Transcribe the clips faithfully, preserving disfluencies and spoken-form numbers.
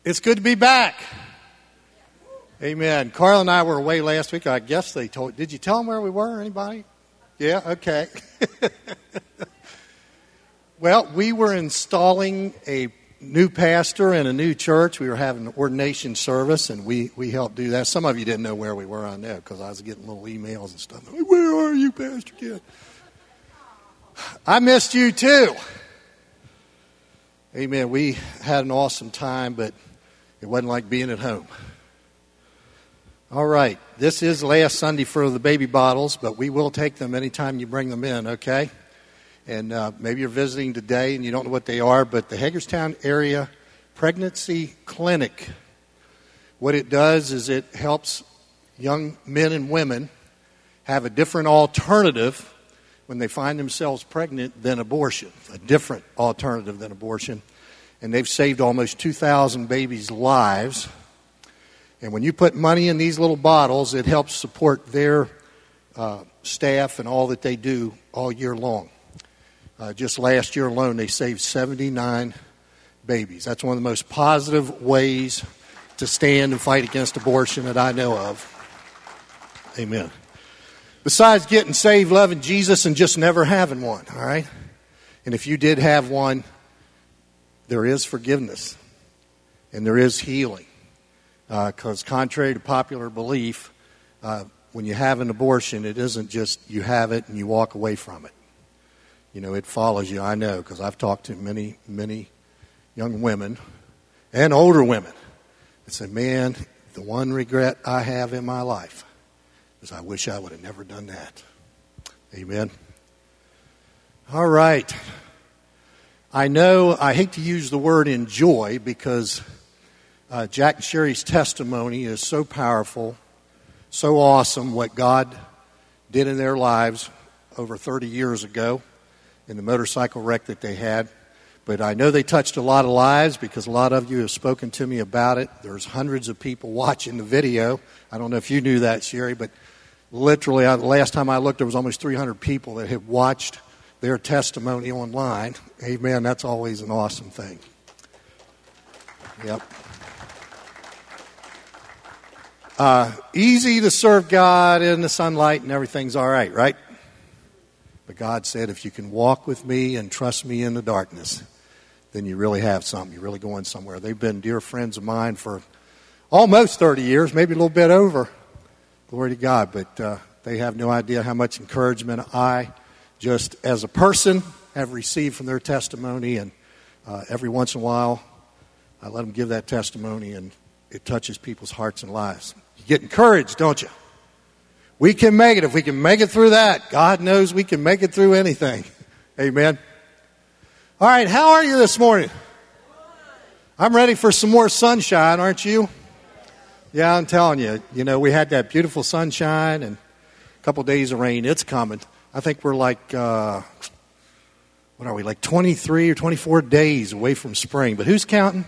It's good to be back. Amen. Carl and I were away last week. I guess they told. Did you tell them where we were? Anybody? Yeah. Okay. Well, we were installing a new pastor in a new church. We were having an ordination service, and we, we helped do that. Some of you didn't know where we were on that because I was getting little emails and stuff. Where are you, Pastor Ken? I missed you too. Amen. We had an awesome time, but it wasn't like being at home. All right. This is last Sunday for the baby bottles, but we will take them anytime you bring them in, okay? And uh, maybe you're visiting today and you don't know what they are, but the Hagerstown Area Pregnancy Clinic, what it does is it helps young men and women have a different alternative when they find themselves pregnant than abortion, a different alternative than abortion. And they've saved almost two thousand babies' lives. And when you put money in these little bottles, it helps support their uh, staff and all that they do all year long. Uh, just last year alone, they saved seventy-nine babies. That's one of the most positive ways to stand and fight against abortion that I know of. Amen. Besides getting saved, loving Jesus, and just never having one, all right? And if you did have one, there is forgiveness and there is healing. Because uh, contrary to popular belief, uh, when you have an abortion, it isn't just you have it and you walk away from it. You know, it follows you, I know, because I've talked to many, many young women and older women that say, man, the one regret I have in my life is I wish I would have never done that. Amen. All right. I know I hate to use the word enjoy because uh, Jack and Sherry's testimony is so powerful, so awesome, what God did in their lives over thirty years ago in the motorcycle wreck that they had. But I know they touched a lot of lives because a lot of you have spoken to me about it. There's hundreds of people watching the video. I don't know if you knew that, Sherry, but literally, the last time I looked, there was almost three hundred people that had watched their testimony online. Amen. That's always an awesome thing. Yep. Uh, easy to serve God in the sunlight and everything's all right, right? But God said, if you can walk with me and trust me in the darkness, then you really have something. You're really going somewhere. They've been dear friends of mine for almost thirty years, maybe a little bit over. Glory to God. But uh, they have no idea how much encouragement I, just as a person, have received from their testimony. And uh, every once in a while, I let them give that testimony, and it touches people's hearts and lives. You get encouraged, don't you? We can make it. If we can make it through that, God knows we can make it through anything. Amen. All right, how are you this morning? I'm ready for some more sunshine, aren't you? Yeah, I'm telling you. You know, we had that beautiful sunshine and a couple days of rain. It's coming. I think we're like, uh, what are we, like twenty-three or twenty-four days away from spring. But who's counting?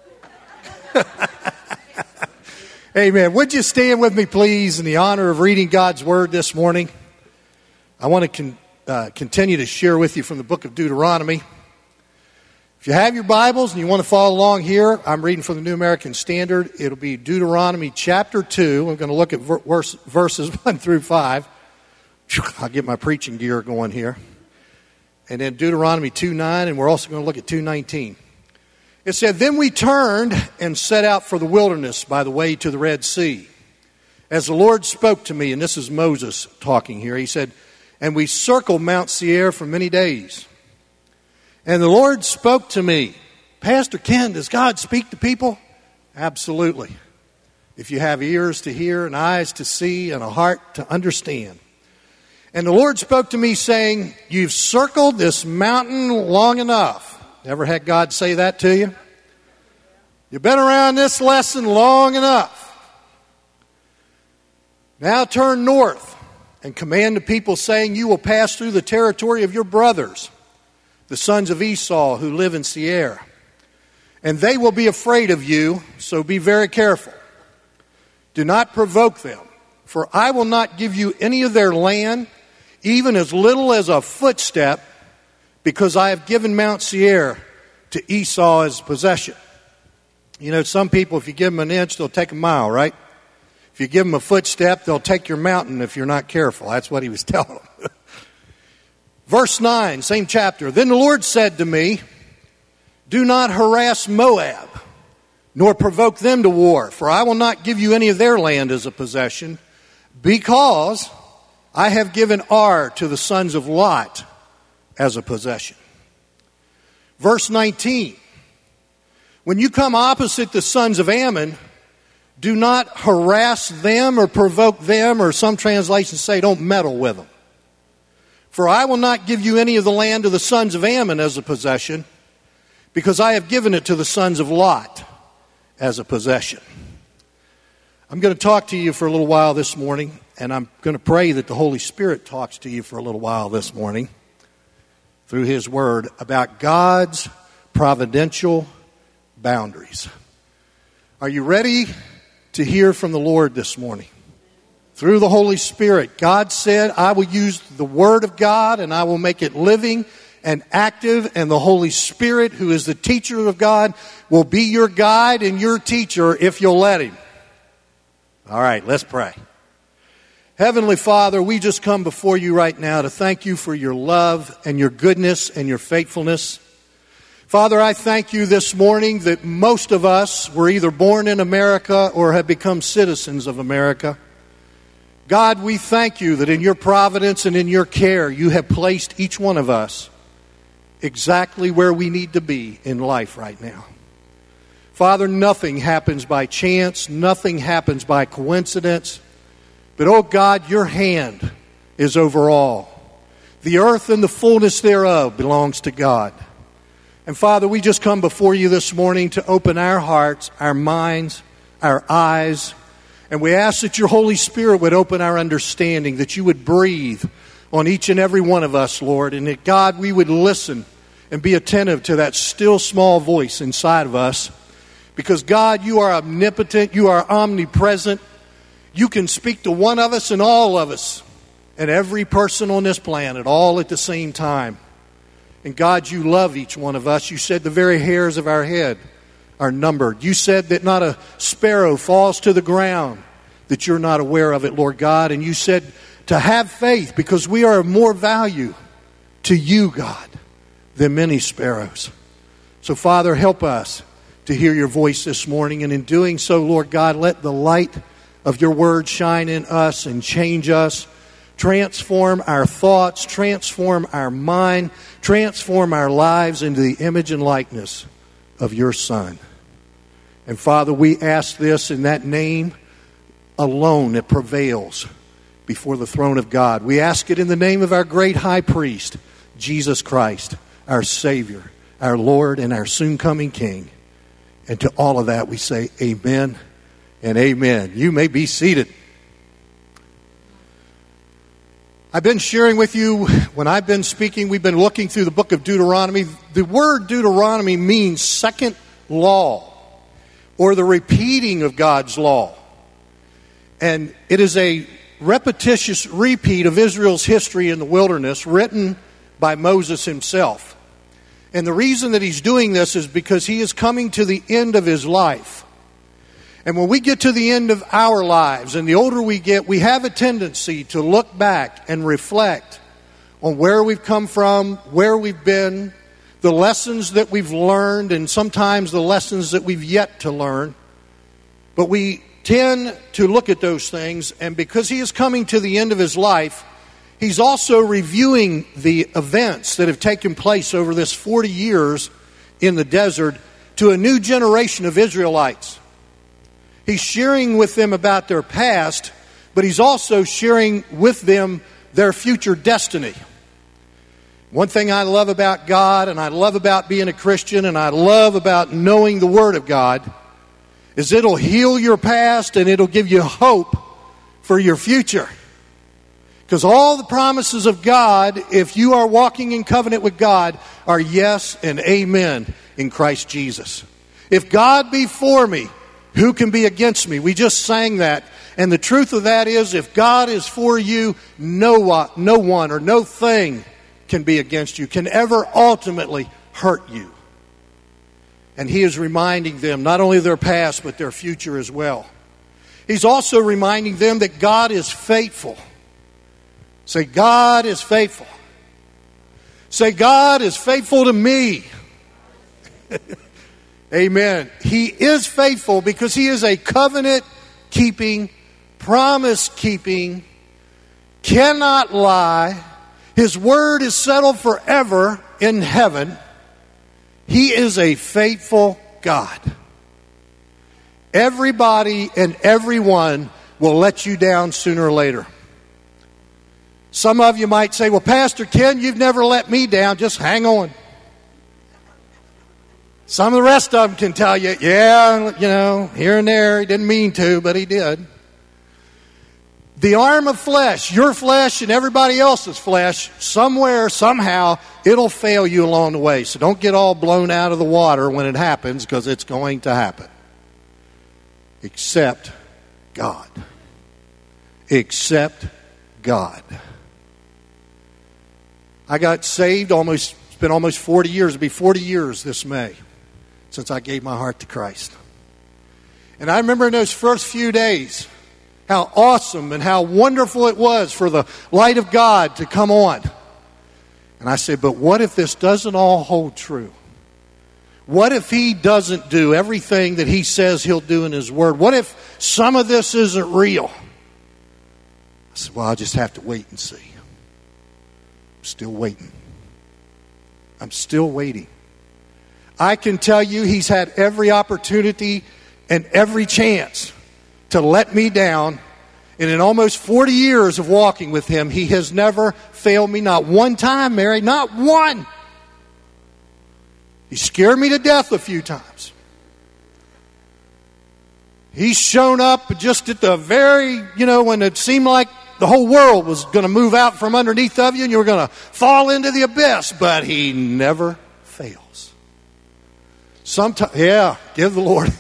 Amen. Would you stand with me, please, in the honor of reading God's Word this morning? I want to con- uh, continue to share with you from the book of Deuteronomy. If you have your Bibles and you want to follow along here, I'm reading from the New American Standard. It'll be Deuteronomy chapter two. I'm going to look at verse, verses one through five. I'll get my preaching gear going here. And then Deuteronomy two nine, and we're also going to look at two nineteen. It said, then we turned and set out for the wilderness by the way to the Red Sea. As the Lord spoke to me, and this is Moses talking here, he said, and we circled Mount Seir for many days. And the Lord spoke to me. Pastor Ken, does God speak to people? Absolutely. If you have ears to hear and eyes to see and a heart to understand. And the Lord spoke to me saying, you've circled this mountain long enough. Ever had God say that to you? You've been around this lesson long enough. Now turn north and command the people, saying, you will pass through the territory of your brothers, the sons of Esau who live in Seir. And they will be afraid of you, so be very careful. Do not provoke them, for I will not give you any of their land, even as little as a footstep, because I have given Mount Seir to Esau as possession. You know, some people, if you give them an inch, they'll take a mile, right? If you give them a footstep, they'll take your mountain if you're not careful. That's what he was telling them. Verse nine, same chapter. Then the Lord said to me, do not harass Moab, nor provoke them to war, for I will not give you any of their land as a possession, because I have given Ar to the sons of Lot as a possession. Verse nineteen, when you come opposite the sons of Ammon, do not harass them or provoke them, or some translations say don't meddle with them. For I will not give you any of the land of the sons of Ammon as a possession, because I have given it to the sons of Lot as a possession. I'm going to talk to you for a little while this morning, and I'm going to pray that the Holy Spirit talks to you for a little while this morning through His Word about God's providential boundaries. Are you ready to hear from the Lord this morning? Through the Holy Spirit, God said, I will use the Word of God and I will make it living and active, and the Holy Spirit, who is the teacher of God, will be your guide and your teacher if you'll let Him. All right, let's pray. Heavenly Father, we just come before you right now to thank you for your love and your goodness and your faithfulness. Father, I thank you this morning that most of us were either born in America or have become citizens of America. God, we thank you that in your providence and in your care, you have placed each one of us exactly where we need to be in life right now. Father, nothing happens by chance, nothing happens by coincidence, but oh God, your hand is over all. The earth and the fullness thereof belongs to God. And Father, we just come before you this morning to open our hearts, our minds, our eyes, and we ask that your Holy Spirit would open our understanding, that you would breathe on each and every one of us, Lord, and that, God, we would listen and be attentive to that still small voice inside of us. Because, God, you are omnipotent, you are omnipresent. You can speak to one of us and all of us and every person on this planet all at the same time. And, God, you love each one of us. You said the very hairs of our head are numbered. You said that not a sparrow falls to the ground that you're not aware of it, Lord God. And you said to have faith because we are of more value to you, God, than many sparrows. So, Father, help us to hear your voice this morning. And in doing so, Lord God, let the light of your word shine in us and change us. Transform our thoughts, transform our mind, transform our lives into the image and likeness of your Son. And Father, we ask this in that name alone that prevails before the throne of God. We ask it in the name of our great high priest, Jesus Christ, our Savior, our Lord, and our soon-coming King. And to all of that we say amen and amen. You may be seated. I've been sharing with you, when I've been speaking, we've been looking through the book of Deuteronomy. The word Deuteronomy means second law, or the repeating of God's law. And it is a repetitious repeat of Israel's history in the wilderness, written by Moses himself. And the reason that he's doing this is because he is coming to the end of his life. And when we get to the end of our lives, and the older we get, we have a tendency to look back and reflect on where we've come from, where we've been, the lessons that we've learned, and sometimes the lessons that we've yet to learn. But we tend to look at those things, and because he is coming to the end of his life, he's also reviewing the events that have taken place over this forty years in the desert to a new generation of Israelites. He's sharing with them about their past, but he's also sharing with them their future destiny. One thing I love about God, and I love about being a Christian, and I love about knowing the Word of God, is it'll heal your past and it'll give you hope for your future. Because all the promises of God, if you are walking in covenant with God, are yes and amen in Christ Jesus. If God be for me, who can be against me? We just sang that. And the truth of that is, if God is for you, no one, no one or no thing can be against you, can ever ultimately hurt you. And he is reminding them not only their past, but their future as well. He's also reminding them that God is faithful. Say, God is faithful. Say, God is faithful to me. Amen. He is faithful because he is a covenant-keeping, promise-keeping, cannot lie. His word is settled forever in heaven. He is a faithful God. Everybody and everyone will let you down sooner or later. Some of you might say, well, Pastor Ken, you've never let me down. Just hang on. Some of the rest of them can tell you, yeah, you know, here and there, he didn't mean to, but he did. The arm of flesh, your flesh and everybody else's flesh, somewhere, somehow, it'll fail you along the way. So don't get all blown out of the water when it happens, because it's going to happen. Except God. Except God. I got saved almost, it's been almost forty years. It'll be forty years this May since I gave my heart to Christ. And I remember in those first few days how awesome and how wonderful it was for the light of God to come on. And I said, but what if this doesn't all hold true? What if he doesn't do everything that he says he'll do in his word? What if some of this isn't real? I said, well, I'll just have to wait and see. I'm still waiting. I'm still waiting. I can tell you he's had every opportunity and every chance to let me down. And in almost forty years of walking with him, he has never failed me. Not one time, Mary. Not one. He scared me to death a few times. He's shown up just at the very, you know, when it seemed like the whole world was going to move out from underneath of you and you were going to fall into the abyss. But he never fails. Sometimes, yeah, give the Lord.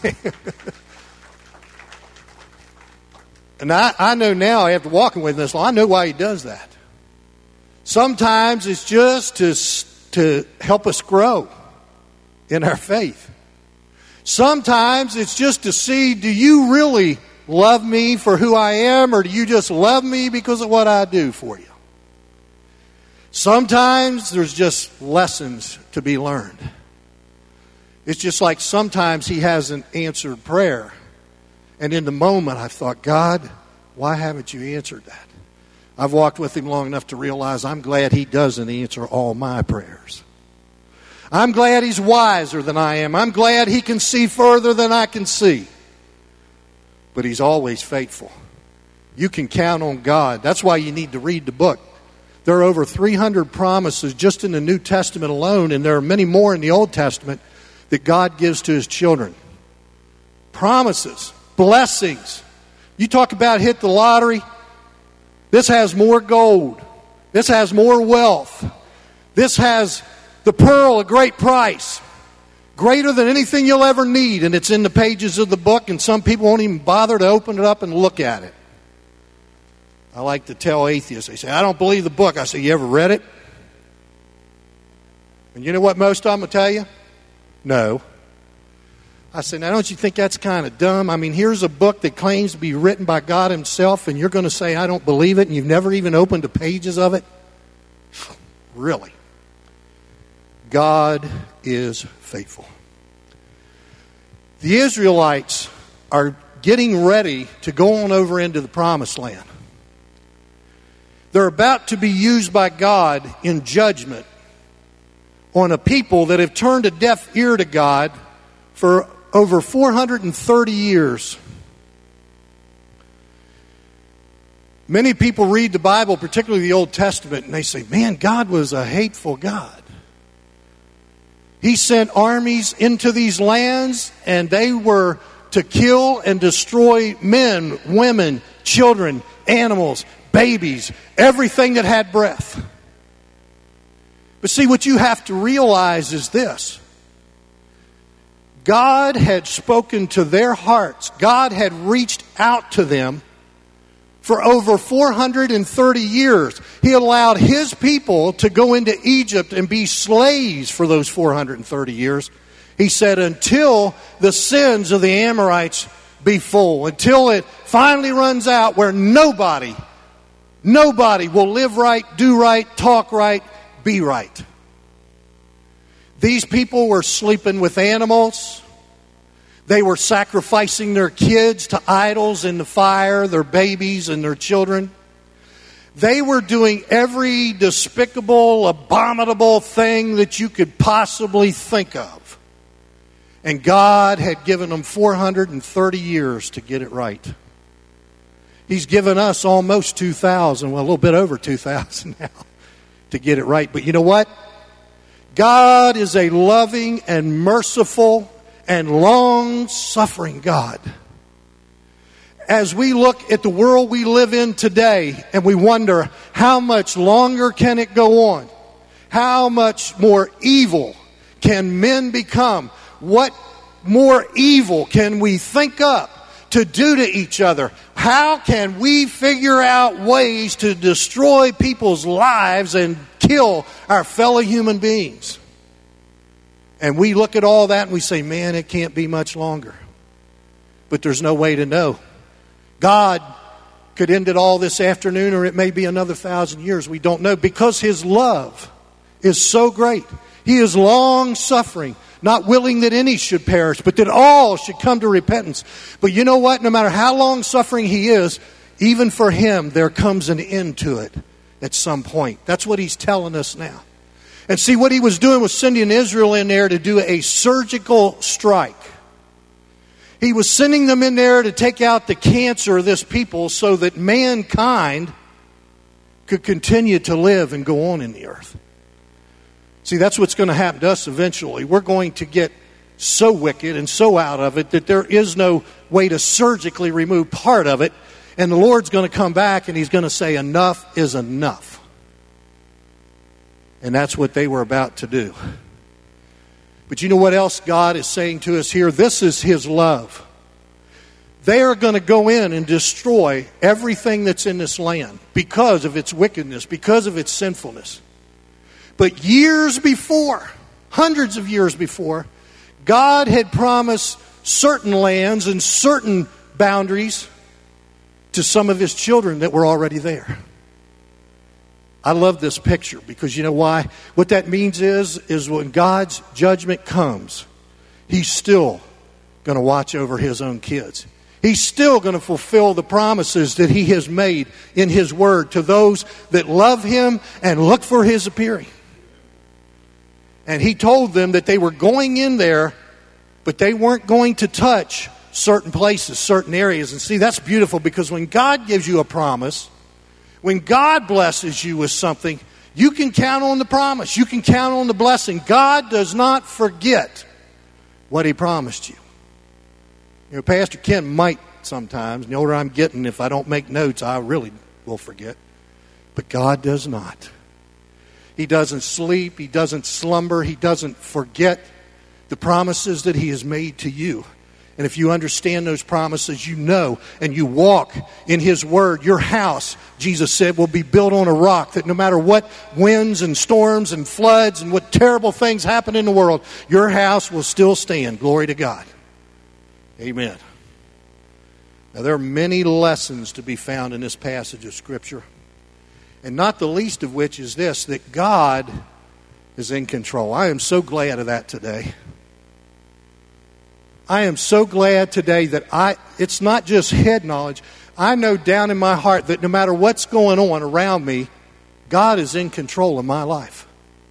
And I, I know now, after walking with him this long, I know why he does that. Sometimes it's just to, to help us grow in our faith. Sometimes it's just to see, do you really love me for who I am, or do you just love me because of what I do for you? Sometimes there's just lessons to be learned. It's just like sometimes he hasn't answered prayer. And in the moment, I thought, God, why haven't you answered that? I've walked with him long enough to realize I'm glad he doesn't answer all my prayers. I'm glad he's wiser than I am. I'm glad he can see further than I can see. But he's always faithful. You can count on God. That's why you need to read the book. There are over three hundred promises just in the New Testament alone, and there are many more in the Old Testament that God gives to his children. Promises. Blessings. You talk about hit the lottery. This has more gold. This has more wealth. This has the pearl of great price. Greater than anything you'll ever need. And it's in the pages of the book, and some people won't even bother to open it up and look at it. I like to tell atheists, they say, I don't believe the book. I say, you ever read it? And you know what most of them will tell you? No. I said, now don't you think that's kind of dumb? I mean, here's a book that claims to be written by God himself, and you're going to say, I don't believe it, and you've never even opened the pages of it? Really? God is faithful. The Israelites are getting ready to go on over into the promised land. They're about to be used by God in judgment on a people that have turned a deaf ear to God for over four hundred thirty years. Many people read the Bible, particularly the Old Testament, and they say, man, God was a hateful God. He sent armies into these lands, and they were to kill and destroy men, women, children, animals, babies, everything that had breath. But see, what you have to realize is this. God had spoken to their hearts. God had reached out to them for over four hundred thirty years. He allowed his people to go into Egypt and be slaves for those four hundred thirty years. He said, until the sins of the Amorites be full, until it finally runs out where nobody, nobody will live right, do right, talk right, be right. These people were sleeping with animals. They were sacrificing their kids to idols in the fire, their babies and their children. They were doing every despicable, abominable thing that you could possibly think of. And God had given them four hundred thirty years to get it right. He's given us almost two thousand, well, a little bit over two thousand now, to get it right. But you know what? God is a loving and merciful and long-suffering God. As we look at the world we live in today and we wonder, how much longer can it go on? How much more evil can men become? What more evil can we think up to do to each other? How can we figure out ways to destroy people's lives and kill our fellow human beings? And we look at all that and we say, man, it can't be much longer. But there's no way to know. God could end it all this afternoon, or it may be another thousand years. We don't know, because His love is so great. He is long-suffering, not willing that any should perish, but that all should come to repentance. But you know what? No matter how long-suffering He is, even for Him, there comes an end to it at some point. That's what He's telling us now. And see, what He was doing was sending Israel in there to do a surgical strike. He was sending them in there to take out the cancer of this people so that mankind could continue to live and go on in the earth. See, that's what's going to happen to us eventually. We're going to get so wicked and so out of it that there is no way to surgically remove part of it. And the Lord's going to come back and He's going to say, enough is enough. And that's what they were about to do. But you know what else God is saying to us here? This is His love. They are going to go in and destroy everything that's in this land because of its wickedness, because of its sinfulness. But years before, hundreds of years before, God had promised certain lands and certain boundaries to some of His children that were already there. I love this picture because you know why? What that means is, is when God's judgment comes, He's still going to watch over His own kids. He's still going to fulfill the promises that He has made in His Word to those that love Him and look for His appearing. And He told them that they were going in there, but they weren't going to touch certain places, certain areas. And see, that's beautiful, because when God gives you a promise, when God blesses you with something, you can count on the promise. You can count on the blessing. God does not forget what He promised you. You know, Pastor Ken might sometimes. The older I'm getting, if I don't make notes, I really will forget. But God does not. He doesn't sleep. He doesn't slumber. He doesn't forget the promises that He has made to you. And if you understand those promises, you know, and you walk in His Word, your house, Jesus said, will be built on a rock, that no matter what winds and storms and floods and what terrible things happen in the world, your house will still stand. Glory to God. Amen. Now, there are many lessons to be found in this passage of Scripture, and not the least of which is this, that God is in control. I am so glad of that today. I am so glad today that I it's not just head knowledge. I know down in my heart that no matter what's going on around me, God is in control of my life.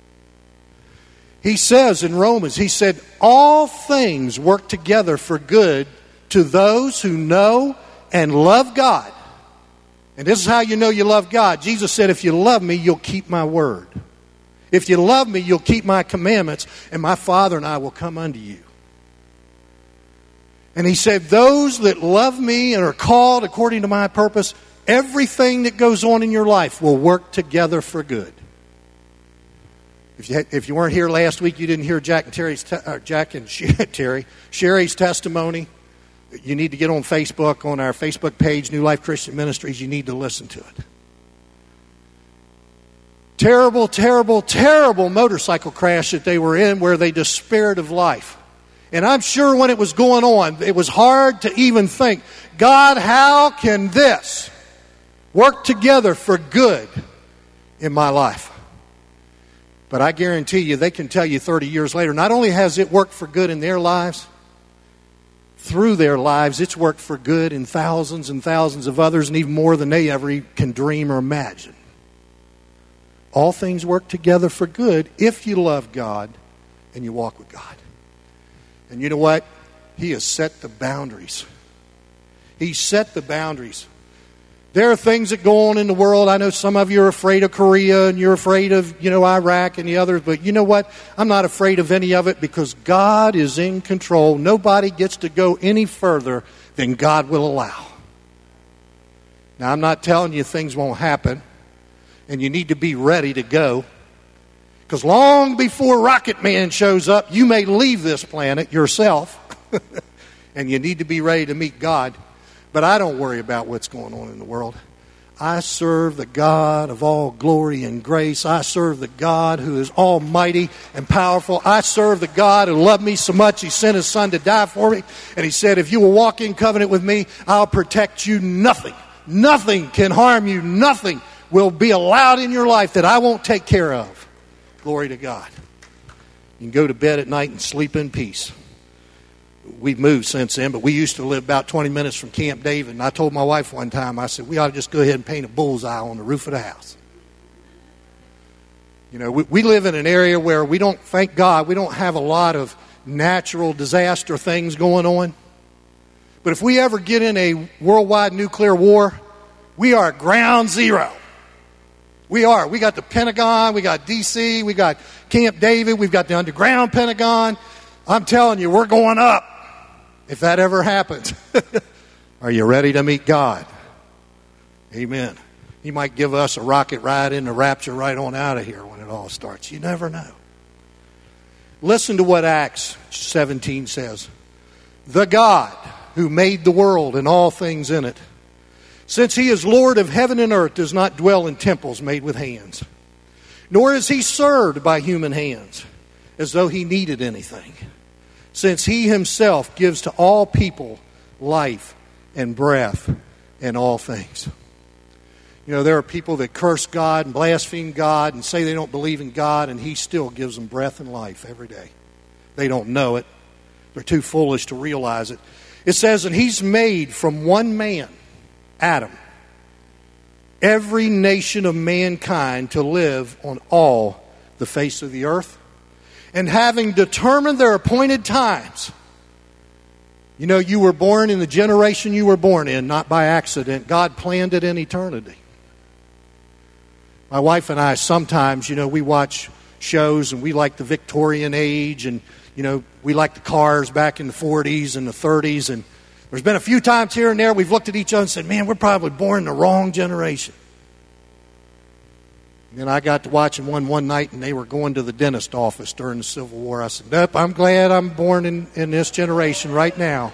He says in Romans, He said, all things work together for good to those who know and love God. And this is how you know you love God. Jesus said, if you love me, you'll keep my word. If you love me, you'll keep my commandments, and my Father and I will come unto you. And He said, those that love me and are called according to my purpose, everything that goes on in your life will work together for good. If you, if you weren't here last week, you didn't hear Jack and Terry's te- uh, Jack and Terry Sherry's testimony. You need to get on Facebook, on our Facebook page, New Life Christian Ministries. You need to listen to it. Terrible, terrible, terrible motorcycle crash that they were in, where they despaired of life. And I'm sure when it was going on, it was hard to even think, God, how can this work together for good in my life? But I guarantee you, they can tell you thirty years later, not only has it worked for good in their lives, through their lives, it's worked for good in thousands and thousands of others, and even more than they ever can dream or imagine. All things work together for good if you love God and you walk with God. And you know what? He has set the boundaries. He set the boundaries. There are things that go on in the world. I know some of you are afraid of Korea and you're afraid of, you know, Iraq and the others. But you know what? I'm not afraid of any of it because God is in control. Nobody gets to go any further than God will allow. Now, I'm not telling you things won't happen. And you need to be ready to go. Because long before Rocket Man shows up, you may leave this planet yourself. And you need to be ready to meet God. But I don't worry about what's going on in the world. I serve the God of all glory and grace. I serve the God who is almighty and powerful. I serve the God who loved me so much He sent His Son to die for me. And He said, if you will walk in covenant with me, I'll protect you. Nothing, nothing can harm you. Nothing will be allowed in your life that I won't take care of. Glory to God. You can go to bed at night and sleep in peace. We've moved since then, but we used to live about twenty minutes from Camp David. And I told my wife one time, I said, we ought to just go ahead and paint a bullseye on the roof of the house. You know, we, we live in an area where we don't, thank God, we don't have a lot of natural disaster things going on. But if we ever get in a worldwide nuclear war, we are at ground zero. We are. We got the Pentagon, we got D C, we got Camp David, we've got the underground Pentagon. I'm telling you, we're going up. If that ever happens, are you ready to meet God? Amen. He might give us a rocket ride in the rapture right on out of here when it all starts. You never know. Listen to what Acts seventeen says. The God who made the world and all things in it, since He is Lord of heaven and earth, does not dwell in temples made with hands, nor is He served by human hands as though He needed anything, since He Himself gives to all people life and breath and all things. You know, there are people that curse God and blaspheme God and say they don't believe in God, and He still gives them breath and life every day. They don't know it. They're too foolish to realize it. It says, and He's made from one man, Adam, every nation of mankind to live on all the face of the earth. And having determined their appointed times. You know, you were born in the generation you were born in, not by accident. God planned it in eternity. My wife and I sometimes, you know, we watch shows and we like the Victorian age and, you know, we like the cars back in the forties and the thirties. And there's been a few times here and there we've looked at each other and said, man, we're probably born in the wrong generation. And I got to watching one one night, and they were going to the dentist office during the Civil War. I said, nope, I'm glad I'm born in, in this generation right now.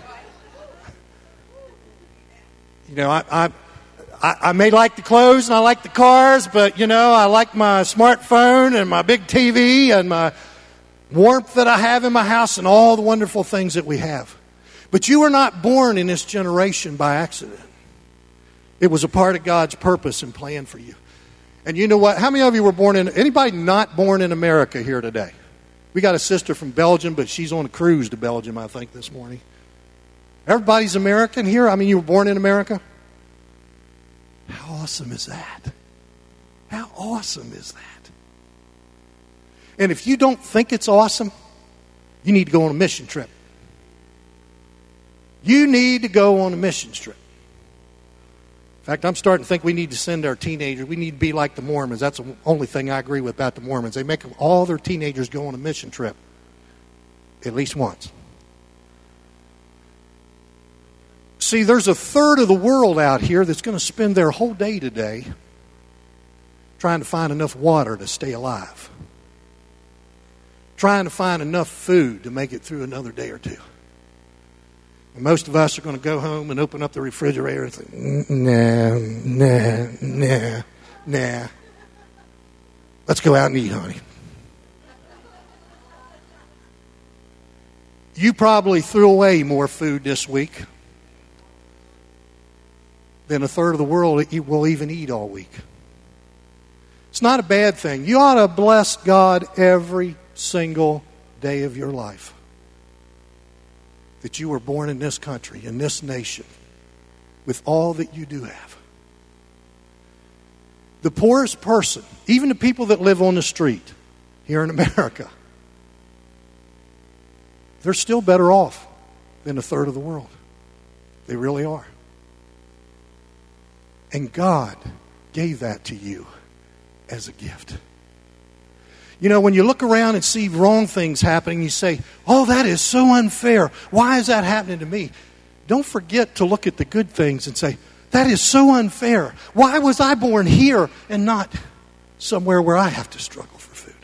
You know, I, I I may like the clothes and I like the cars, but, you know, I like my smartphone and my big T V and my warmth that I have in my house and all the wonderful things that we have. But you were not born in this generation by accident. It was a part of God's purpose and plan for you. And you know what? How many of you were born in, anybody not born in America here today? We got a sister from Belgium, but she's on a cruise to Belgium, I think, this morning. Everybody's American here? I mean, you were born in America? How awesome is that? How awesome is that? And if you don't think it's awesome, you need to go on a mission trip. You need to go on a mission trip. In fact, I'm starting to think we need to send our teenagers. We need to be like the Mormons. That's the only thing I agree with about the Mormons. They make all their teenagers go on a mission trip at least once. See, there's a third of the world out here that's going to spend their whole day today trying to find enough water to stay alive, trying to find enough food to make it through another day or two. And most of us are going to go home and open up the refrigerator and think, nah, nah, nah, nah. Let's go out and eat, honey. You probably threw away more food this week than a third of the world will even eat all week. It's not a bad thing. You ought to bless God every single day of your life that you were born in this country, in this nation, with all that you do have. The poorest person, even the people that live on the street here in America, they're still better off than a third of the world. They really are. And God gave that to you as a gift. You know, when you look around and see wrong things happening, you say, oh, that is so unfair. Why is that happening to me? Don't forget to look at the good things and say, that is so unfair. Why was I born here and not somewhere where I have to struggle for food?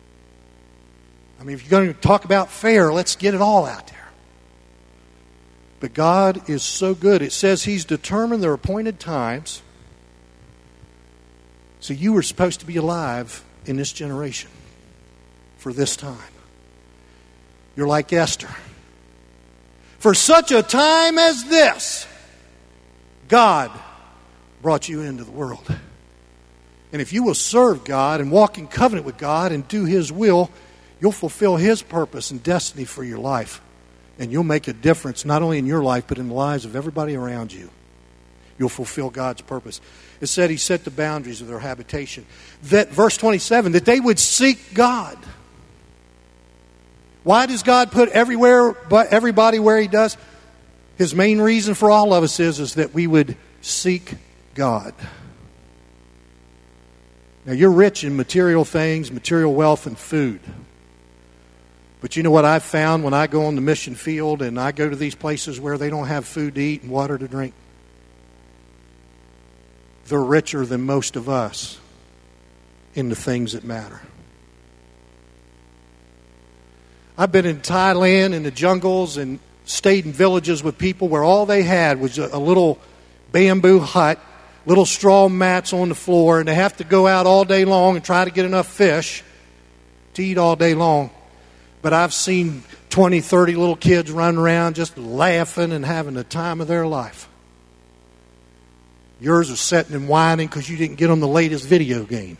I mean, if you're going to talk about fair, let's get it all out there. But God is so good. It says He's determined their appointed times. So you were supposed to be alive in this generation for this time. You're like Esther. For such a time as this, God brought you into the world. And if you will serve God and walk in covenant with God and do His will, you'll fulfill His purpose and destiny for your life. And you'll make a difference not only in your life, but in the lives of everybody around you. You'll fulfill God's purpose. It said He set the boundaries of their habitation. That, verse twenty-seven, that they would seek God. Why does God put everywhere, but everybody where He does? His main reason for all of us is, is that we would seek God. Now, you're rich in material things, material wealth, and food. But you know what I've found when I go on the mission field and I go to these places where they don't have food to eat and water to drink? They're richer than most of us in the things that matter. I've been in Thailand, in the jungles, and stayed in villages with people where all they had was a, a little bamboo hut, little straw mats on the floor, and they have to go out all day long and try to get enough fish to eat all day long. But I've seen twenty, thirty little kids running around just laughing and having the time of their life. Yours are sitting and whining because you didn't get them the latest video game.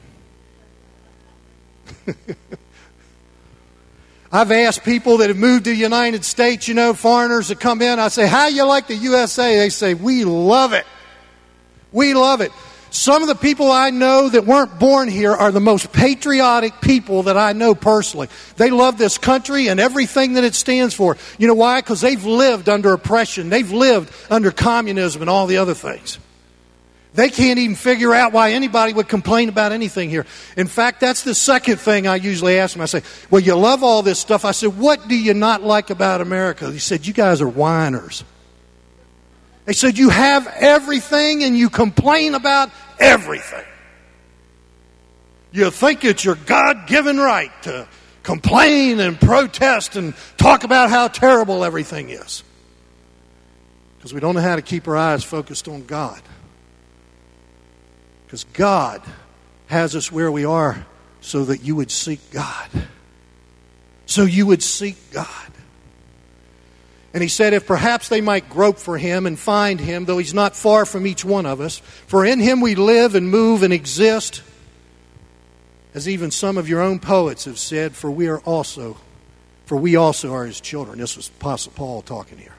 I've asked people that have moved to the United States, you know, foreigners that come in, I say, how you like the U S A? They say, we love it. We love it. Some of the people I know that weren't born here are the most patriotic people that I know personally. They love this country and everything that it stands for. You know why? Because they've lived under oppression. They've lived under communism and all the other things. They can't even figure out why anybody would complain about anything here. In fact, that's the second thing I usually ask them. I say, well, you love all this stuff. I said, what do you not like about America? He said, you guys are whiners. They said, you have everything and you complain about everything. You think it's your God-given right to complain and protest and talk about how terrible everything is. Because we don't know how to keep our eyes focused on God. Because God has us where we are so that you would seek God. So you would seek God. And He said, if perhaps they might grope for Him and find Him, though He's not far from each one of us, for in Him we live and move and exist, as even some of your own poets have said, for we are also, for we also are His children. This was Apostle Paul talking here.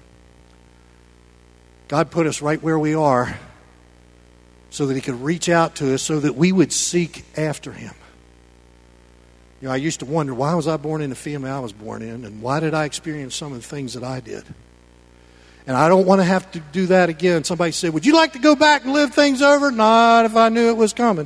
God put us right where we are so that He could reach out to us, so that we would seek after Him. You know, I used to wonder, why was I born in the family I was born in? And why did I experience some of the things that I did? And I don't want to have to do that again. Somebody said, would you like to go back and live things over? Not if I knew it was coming.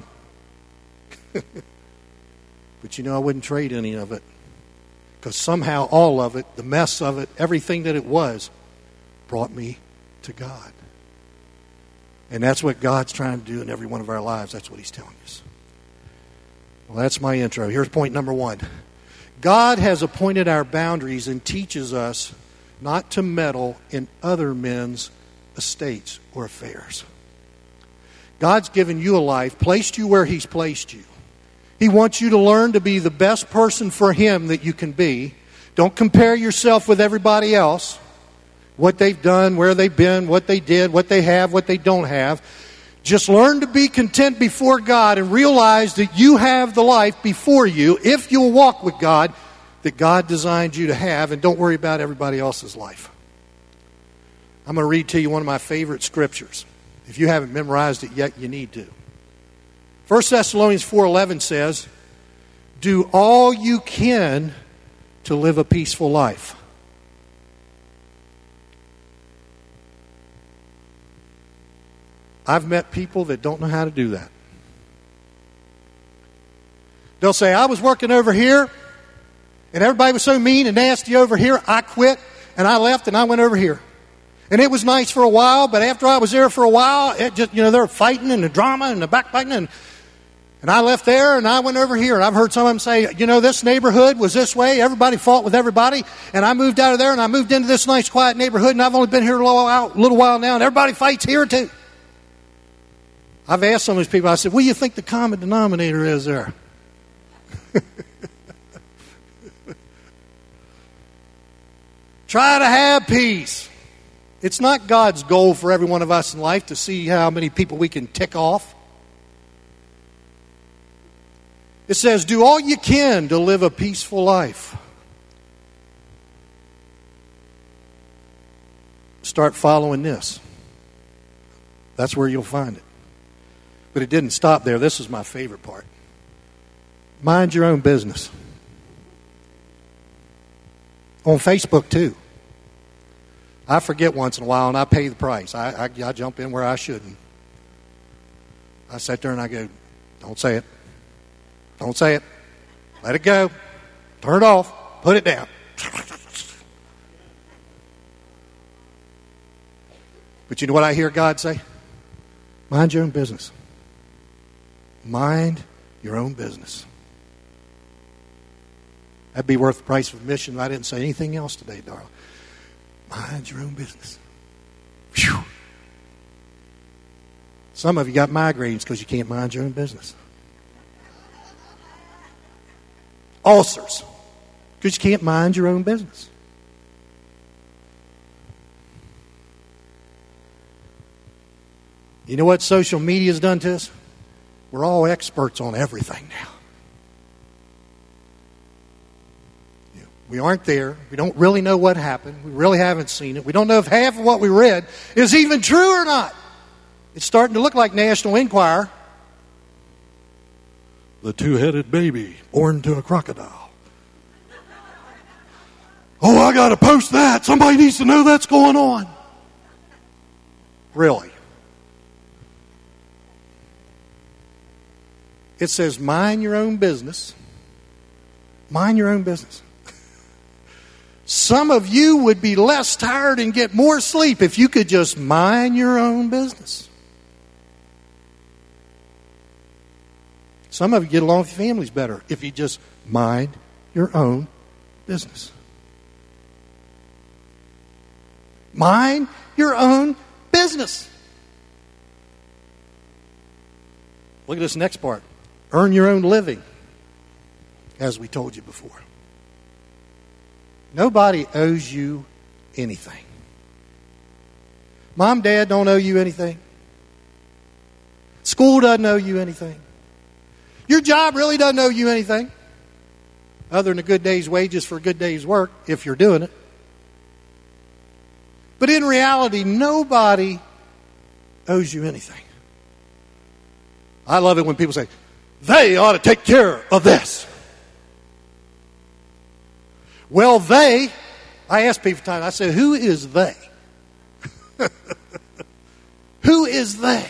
But you know, I wouldn't trade any of it. Because somehow all of it, the mess of it, everything that it was, brought me to God. And that's what God's trying to do in every one of our lives. That's what He's telling us. Well, that's my intro. Here's point number one. God has appointed our boundaries and teaches us not to meddle in other men's estates or affairs. God's given you a life, placed you where He's placed you. He wants you to learn to be the best person for Him that you can be, Don't compare yourself with everybody else. What they've done, where they've been, what they did, what they have, what they don't have. Just learn to be content before God and realize that you have the life before you, if you'll walk with God, that God designed you to have, and don't worry about everybody else's life. I'm going to read to you one of my favorite scriptures. If you haven't memorized it yet, you need to. First Thessalonians four eleven says, do all you can to live a peaceful life. I've met people that don't know how to do that. They'll say, I was working over here, and everybody was so mean and nasty over here, I quit, and I left, and I went over here. And it was nice for a while, but after I was there for a while, it just, you know, they were fighting and the drama and the backbiting, and, and I left there, and I went over here. And I've heard some of them say, you know, this neighborhood was this way, everybody fought with everybody, and I moved out of there, and I moved into this nice, quiet neighborhood, and I've only been here a little while, little while now, and everybody fights here too. I've asked some of these people, I said, what do you think the common denominator is there? Try to have peace. It's not God's goal for every one of us in life to see how many people we can tick off. It says, do all you can to live a peaceful life. Start following this. That's where you'll find it. But it didn't stop there. This is my favorite part. Mind your own business. On Facebook, too. I forget once in a while, and I pay the price. I, I, I jump in where I shouldn't. I sit there and I go, don't say it. Don't say it. Let it go. Turn it off. Put it down. But you know what I hear God say? Mind your own business. Mind your own business. That'd be worth the price of admission if I didn't say anything else today, darling. Mind your own business. Whew. Some of you got migraines because you can't mind your own business. Ulcers because you can't mind your own business. You know what social media has done to us? We're all experts on everything now. We aren't there. We don't really know what happened. We really haven't seen it. We don't know if half of what we read is even true or not. It's starting to look like National Enquirer. The two-headed baby born to a crocodile. Oh, I got to post that. Somebody needs to know that's going on. Really? It says, mind your own business. Mind your own business. Some of you would be less tired and get more sleep if you could just mind your own business. Some of you get along with your families better if you just mind your own business. Mind your own business. Look at this next part. Earn your own living, as we told you before. Nobody owes you anything. Mom, Dad don't owe you anything. School doesn't owe you anything. Your job really doesn't owe you anything, other than a good day's wages for a good day's work, if you're doing it. But in reality, nobody owes you anything. I love it when people say, they ought to take care of this. Well, they, I ask people time, I say, who is they? Who is they?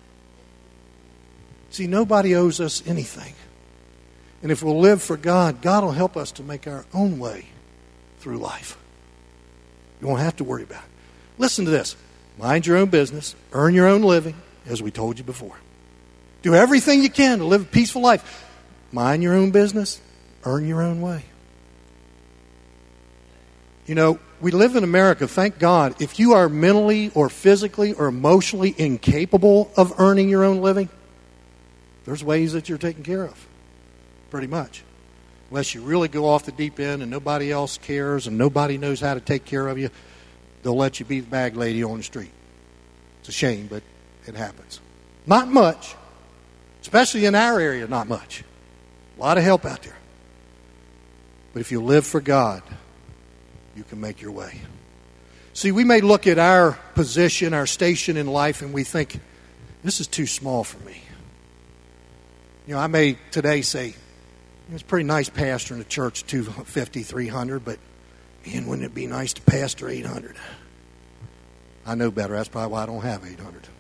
See, nobody owes us anything. And if we'll live for God, God will help us to make our own way through life. You won't have to worry about it. Listen to this. Mind your own business. Earn your own living, as we told you before. Do everything you can to live a peaceful life. Mind your own business. Earn your own way. You know, we live in America, thank God. If you are mentally or physically or emotionally incapable of earning your own living, there's ways that you're taken care of. Pretty much. Unless you really go off the deep end and nobody else cares and nobody knows how to take care of you, they'll let you be the bag lady on the street. It's a shame, but it happens. Not much, especially in our area, not much. A lot of help out there. But if you live for God, you can make your way. See, we may look at our position, our station in life, and we think, this is too small for me. You know, I may today say, it's a pretty nice pastor in a church, two fifty, three hundred, but man, wouldn't it be nice to pastor eight hundred? I know better. That's probably why I don't have eight hundred.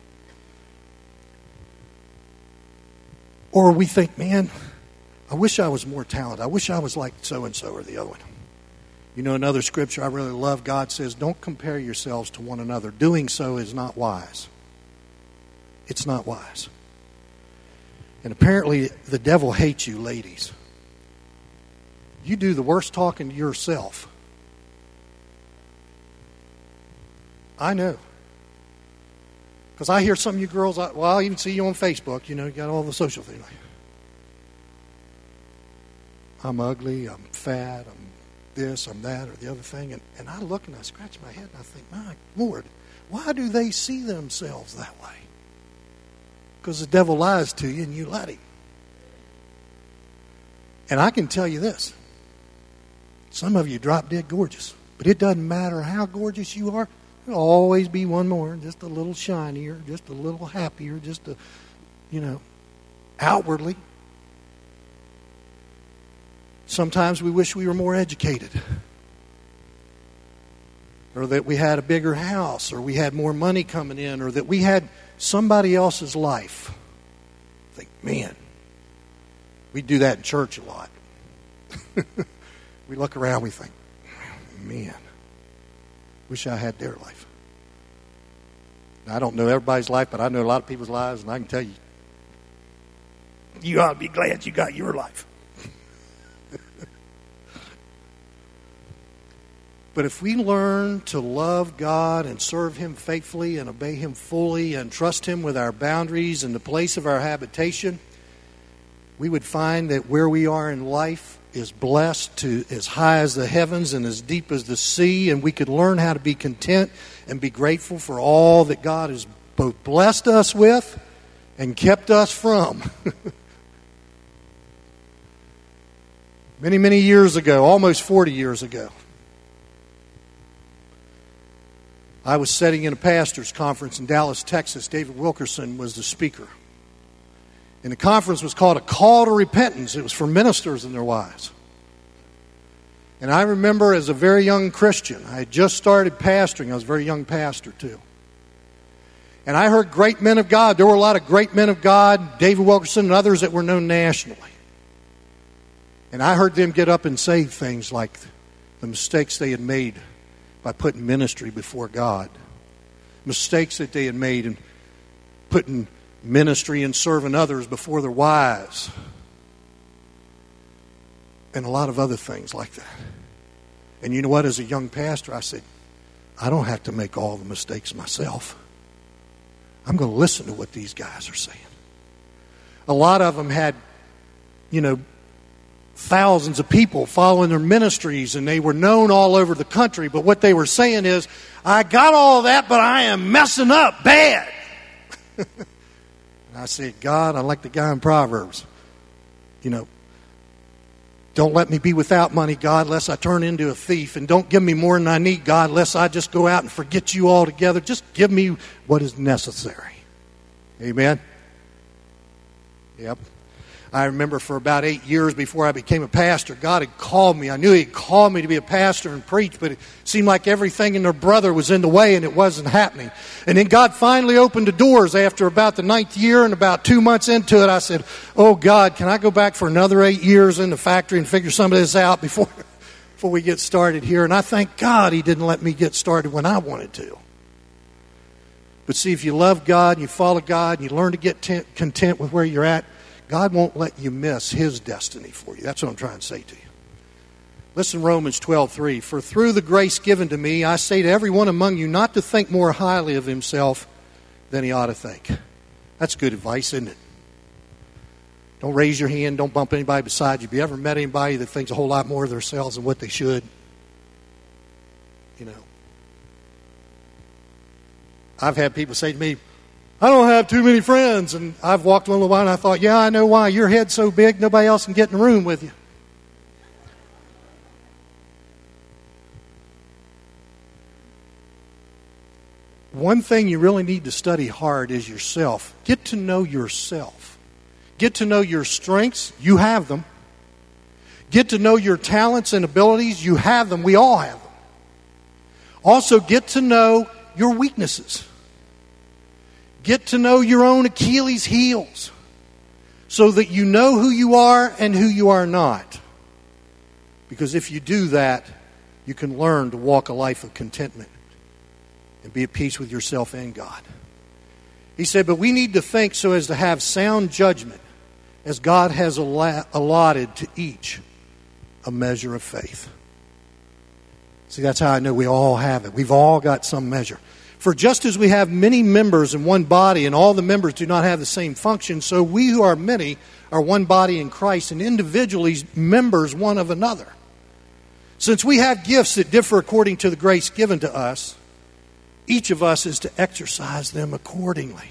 Or we think, man, I wish I was more talented. I wish I was like so-and-so or the other one. You know, another scripture I really love, God says, don't compare yourselves to one another. Doing so is not wise. It's not wise. And apparently the devil hates you, ladies. You do the worst talking to yourself. I know. Because I hear some of you girls, well, I even see you on Facebook, you know, you got all the social things. I'm ugly, I'm fat, I'm this, I'm that, or the other thing. And, and I look and I scratch my head and I think, my Lord, why do they see themselves that way? Because the devil lies to you and you let him. And I can tell you this. Some of you drop dead gorgeous. But it doesn't matter how gorgeous you are. There'll always be one more, just a little shinier, just a little happier, just a, you know, outwardly. Sometimes we wish we were more educated. Or that we had a bigger house, or we had more money coming in, or that we had somebody else's life. Think, man, we do that in church a lot. We look around, we think, man, wish I had their life. Now, I don't know everybody's life, but I know a lot of people's lives, and I can tell you, you ought to be glad you got your life. But if we learn to love God and serve Him faithfully and obey Him fully and trust Him with our boundaries and the place of our habitation, we would find that where we are in life is blessed to as high as the heavens and as deep as the sea, and we could learn how to be content and be grateful for all that God has both blessed us with and kept us from. Many, many years ago, almost forty years ago, I was sitting in a pastor's conference in Dallas, Texas. David Wilkerson was the speaker. And the conference was called A Call to Repentance. It was for ministers and their wives. And I remember as a very young Christian, I had just started pastoring. I was a very young pastor too. And I heard great men of God. There were a lot of great men of God, David Wilkerson and others that were known nationally. And I heard them get up and say things like the mistakes they had made by putting ministry before God. Mistakes that they had made in putting ministry and serving others before their wives. And a lot of other things like that. And you know what? As a young pastor, I said, I don't have to make all the mistakes myself. I'm going to listen to what these guys are saying. A lot of them had, you know, thousands of people following their ministries, and they were known all over the country. But what they were saying is, I got all that, but I am messing up bad. And I said, God, I like the guy in Proverbs. You know, don't let me be without money, God, lest I turn into a thief. And don't give me more than I need, God, lest I just go out and forget you altogether. Just give me what is necessary. Amen? Yep. I remember for about eight years before I became a pastor, God had called me. I knew He'd called me to be a pastor and preach, but it seemed like everything in their brother was in the way and it wasn't happening. And then God finally opened the doors after about the ninth year, and about two months into it, I said, oh God, can I go back for another eight years in the factory and figure some of this out before, before we get started here? And I thank God He didn't let me get started when I wanted to. But see, if you love God and you follow God and you learn to get t- content with where you're at, God won't let you miss His destiny for you. That's what I'm trying to say to you. Listen, Romans twelve three. For through the grace given to me, I say to every one among you not to think more highly of himself than he ought to think. That's good advice, isn't it? Don't raise your hand. Don't bump anybody beside you. Have you ever met anybody that thinks a whole lot more of themselves than what they should? You know. I've had people say to me, I don't have too many friends. And I've walked one little while and I thought, yeah, I know why. Your head's so big, nobody else can get in the room with you. One thing you really need to study hard is yourself. Get to know yourself. Get to know your strengths. You have them. Get to know your talents and abilities. You have them. We all have them. Also, get to know your weaknesses. Get to know your own Achilles heels so that you know who you are and who you are not. Because if you do that, you can learn to walk a life of contentment and be at peace with yourself and God. He said, but we need to think so as to have sound judgment, as God has allotted to each a measure of faith. See, that's how I know we all have it. We've all got some measure. For just as we have many members in one body, and all the members do not have the same function, so we who are many are one body in Christ, and individually members one of another. Since we have gifts that differ according to the grace given to us, each of us is to exercise them accordingly.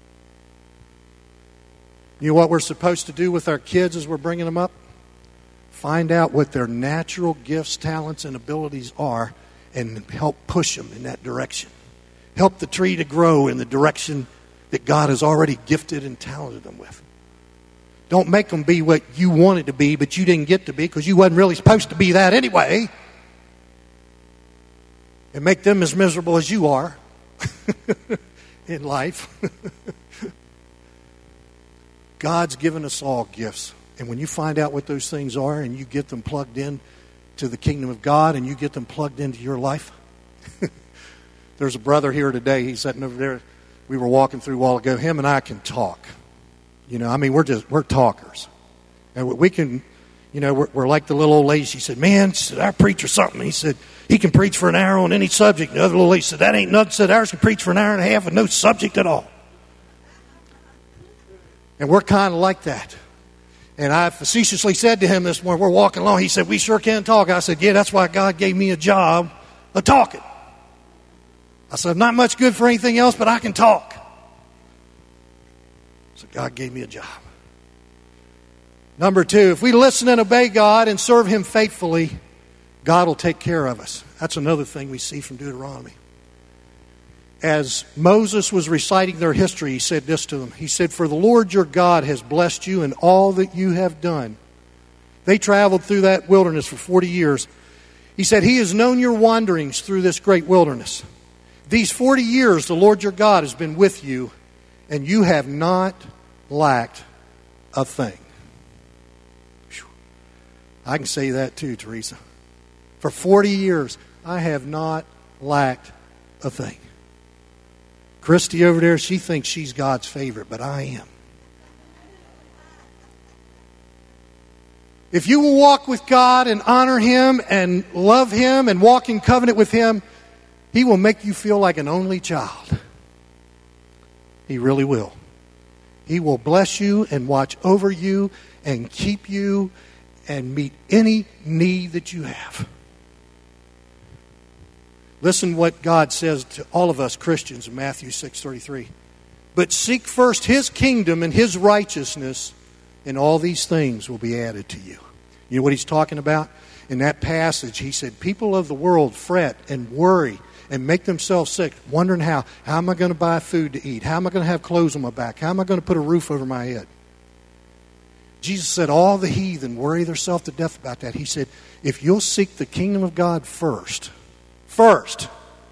You know what we're supposed to do with our kids as we're bringing them up? Find out what their natural gifts, talents, and abilities are and help push them in that direction. Help the tree to grow in the direction that God has already gifted and talented them with. Don't make them be what you wanted to be, but you didn't get to be because you wasn't really supposed to be that anyway. And make them as miserable as you are in life. God's given us all gifts. And when you find out what those things are and you get them plugged in to the kingdom of God and you get them plugged into your life. There's a brother here today. He's sitting over there. We were walking through a while ago. Him and I can talk. You know, I mean, we're just, we're talkers. And we can, you know, we're, we're like the little old lady. She said, man, she said, our preacher something. He said, he can preach for an hour on any subject. The other little lady said, that ain't nothing. Said, ours can preach for an hour and a half with no subject at all. And we're kind of like that. And I facetiously said to him this morning, we're walking along, he said, we sure can talk. I said, yeah, that's why God gave me a job of talking. I said, I'm not much good for anything else, but I can talk. So God gave me a job. Number two, if we listen and obey God and serve Him faithfully, God will take care of us. That's another thing we see from Deuteronomy. As Moses was reciting their history, he said this to them. He said, for the Lord your God has blessed you in all that you have done. They traveled through that wilderness for forty years. He said, He has known your wanderings through this great wilderness. These forty years the Lord your God has been with you, and you have not lacked a thing. Whew. I can say that too, Teresa. For forty years, I have not lacked a thing. Christy over there, she thinks she's God's favorite, but I am. If you will walk with God and honor Him and love Him and walk in covenant with Him, He will make you feel like an only child. He really will. He will bless you and watch over you and keep you and meet any need that you have. Listen what God says to all of us Christians in Matthew six thirty-three. But seek first His kingdom and His righteousness, and all these things will be added to you. You know what He's talking about? In that passage, He said, people of the world fret and worry and make themselves sick, wondering how. How am I going to buy food to eat? How am I going to have clothes on my back? How am I going to put a roof over my head? Jesus said all the heathen worry themselves to death about that. He said, if you'll seek the kingdom of God first, First,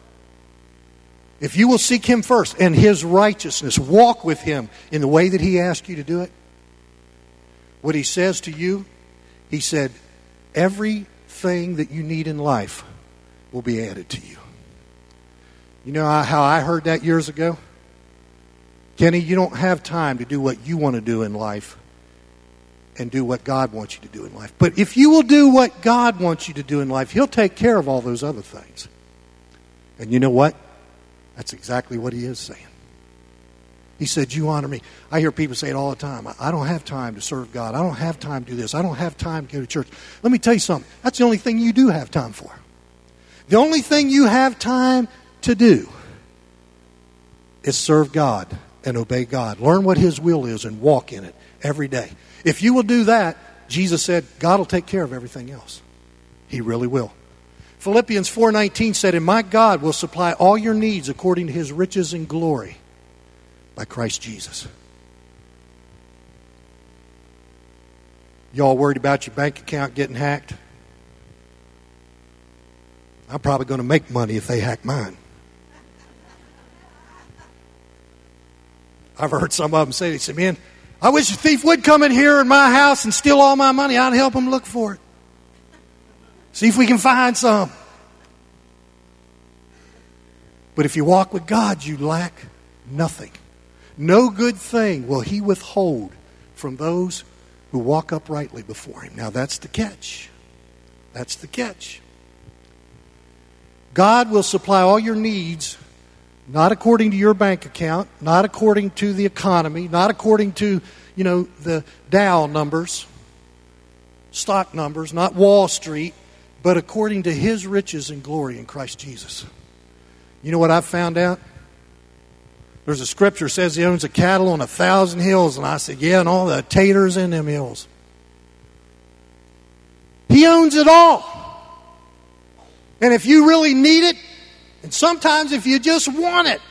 if you will seek Him first and His righteousness, walk with Him in the way that He asked you to do it, what He says to you, He said, everything that you need in life will be added to you. You know how I heard that years ago? Kenny, you don't have time to do what you want to do in life and do what God wants you to do in life. But if you will do what God wants you to do in life, He'll take care of all those other things. And you know what? That's exactly what He is saying. He said, you honor me. I hear people say it all the time. I don't have time to serve God. I don't have time to do this. I don't have time to go to church. Let me tell you something. That's the only thing you do have time for. The only thing you have time to do is serve God and obey God. Learn what His will is and walk in it every day. If you will do that, Jesus said, God will take care of everything else. He really will. Philippians four nineteen said, and my God will supply all your needs according to His riches and glory by Christ Jesus. Y'all worried about your bank account getting hacked? I'm probably going to make money if they hack mine. I've heard some of them say, they say, man, I wish a thief would come in here in my house and steal all my money. I'd help him look for it. See if we can find some. But if you walk with God, you lack nothing. No good thing will He withhold from those who walk uprightly before Him. Now that's the catch. That's the catch. God will supply all your needs, not according to your bank account, not according to the economy, not according to, you know, the Dow numbers, stock numbers, not Wall Street, but according to His riches and glory in Christ Jesus. You know what I've found out? There's a scripture that says He owns a cattle on a thousand hills. And I said, yeah, and all the taters in them hills. He owns it all. And if you really need it, and sometimes if you just want it,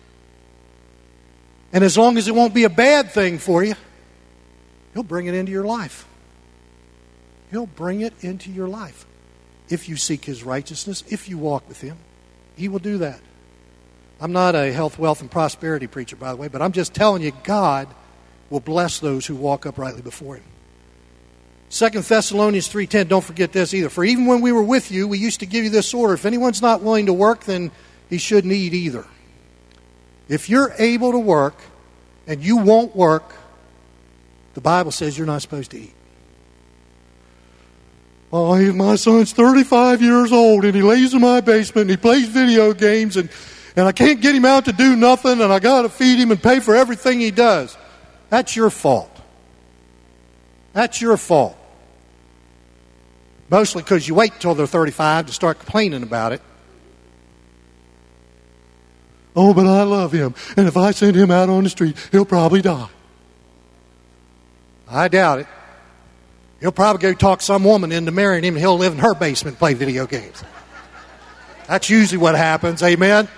and as long as it won't be a bad thing for you, He'll bring it into your life. He'll bring it into your life. If you seek His righteousness, if you walk with Him, He will do that. I'm not a health, wealth, and prosperity preacher, by the way, but I'm just telling you, God will bless those who walk uprightly before Him. Second Thessalonians three ten, don't forget this either. For even when we were with you, we used to give you this order. If anyone's not willing to work, then he shouldn't eat either. If you're able to work and you won't work, the Bible says you're not supposed to eat. Oh, my son's thirty-five years old and he lays in my basement and he plays video games and, and I can't get him out to do nothing and I got to feed him and pay for everything he does. That's your fault. That's your fault. Mostly because you wait till they're thirty-five to start complaining about it. Oh, but I love him. And if I send him out on the street, he'll probably die. I doubt it. He'll probably go talk some woman into marrying him and he'll live in her basement and play video games. That's usually what happens. Amen?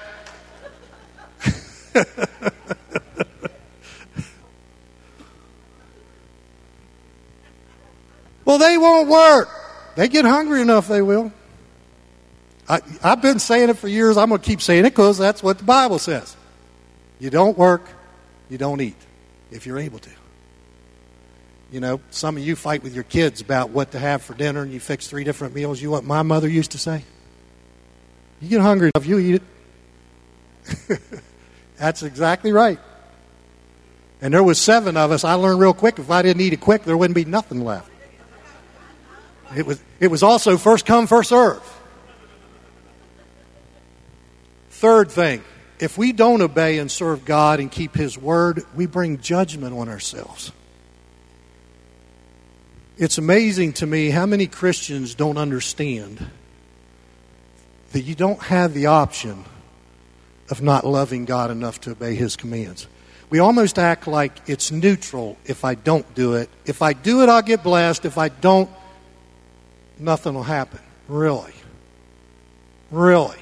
Well, they won't work. They get hungry enough, they will. I, I've been saying it for years. I'm going to keep saying it because that's what the Bible says. You don't work, you don't eat, if you're able to. You know, some of you fight with your kids about what to have for dinner and you fix three different meals. You know what my mother used to say? You get hungry enough, you eat it. That's exactly right. And there was seven of us. I learned real quick, if I didn't eat it quick, there wouldn't be nothing left. It was, it was also first come, first serve. Third thing, if we don't obey and serve God and keep His word, we bring judgment on ourselves. It's amazing to me how many Christians don't understand that you don't have the option of not loving God enough to obey His commands. We almost act like it's neutral if I don't do it. If I do it, I'll get blessed. If I don't, nothing will happen. Really? Really?